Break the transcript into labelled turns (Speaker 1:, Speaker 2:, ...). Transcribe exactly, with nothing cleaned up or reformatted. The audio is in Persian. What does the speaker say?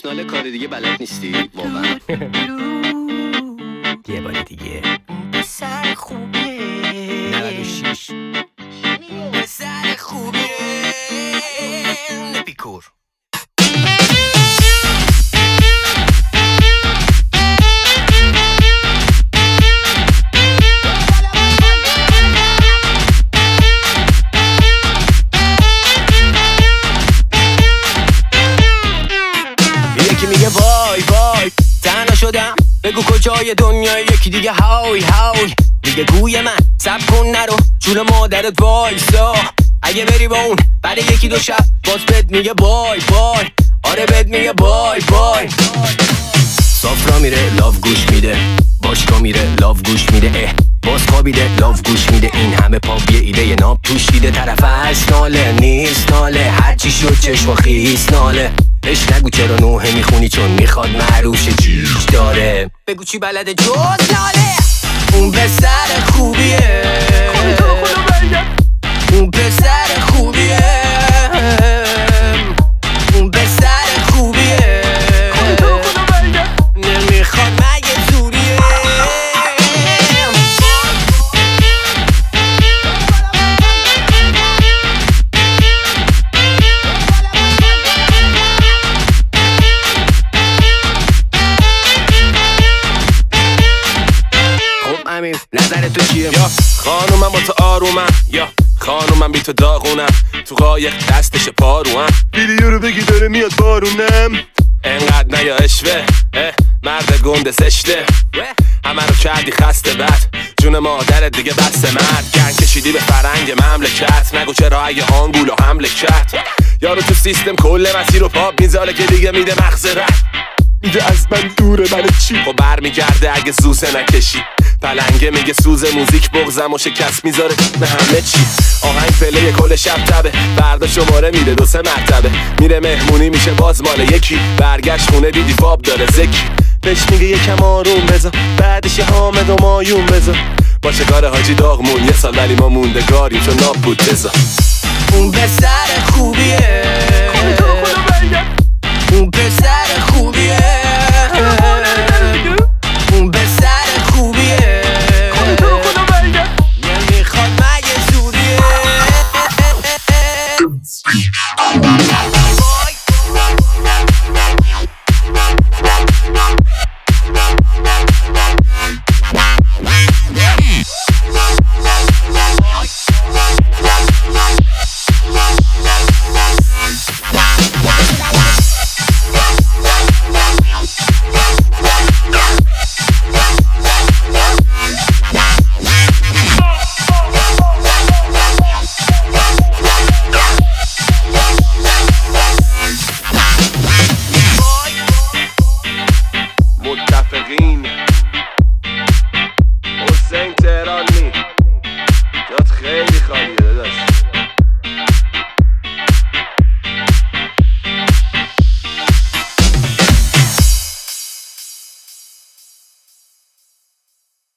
Speaker 1: ناله کار دیگه بلد نیستی واقعا.
Speaker 2: یه بار دیگه
Speaker 3: پسر خوبه
Speaker 2: نود و شش
Speaker 3: پسر خوبه
Speaker 2: اپیکور.
Speaker 3: یکی میگه وای وای تنها شدم، بگو کجای دنیا، یکی دیگه های های میگه گوی من سب کن نرو جون مادرت وایسا، اگه بری با اون بعد یکی دو شب باز بد میگه بای بای، آره بد میگه بای بای. سافرا میره لاف گوش میده، باشگاه میره لاف گوش میده، اه باز خوابیده لاف گوش میده، این همه پاپ یه ایده یه ناب توش دیده، طرف هست ناله نیست ناله، هرچی شد چشم و خیس ناله، بهش نگو چرا نوحه میخونی چون میخواد معروف شه چیش داره، بگو چی بلده جز ناله. اون پسر خوبیه، اون پسر خوبیه، اون پسر خوبیه، نمیخواد مگه زوریه. خب امیر نظر تو چیه؟
Speaker 4: یا خانومم با تو آرومم، یا خانومم بی تو داغونم، تو قایق دستش پاروم، ویدیو رو بگی داره میاد بارونم، انقدر نیا اشوه مرد گنده زشته، همه رو کردی خسته بد، جون مادرت دیگه بسته مرد، گن کشیدی به فرنگ مملکت، نگو چرا اگه آنگولو حمله کرد، یارو تو سیستم کل مسیر رو پاپ میذاره که دیگه میده مغز رد، میگه از من دوره من چی؟ خب بر میگرده اگه زوزه نکشی، پلنگه میگه سوز موزیک بغزم و شکست میذاره به همه چی، آهنگ پله کل شب تبه، فردا شماره میده دو سه مرتبه، میره مهمونی میشه باز مال یکی، برگشت خونه دیدی فاب داره زکی، بهش میگه یکم آروم بذار، بعدش یه حامد و مایون بذار، با شکار حاجی داغمون یه سال ولی ما موندگاریم چون ناب بود بذار.
Speaker 3: اون پسر خوبیه، اون پسر خوبیه، اون پسر خوبیه، نمیخواد مگه زوریه.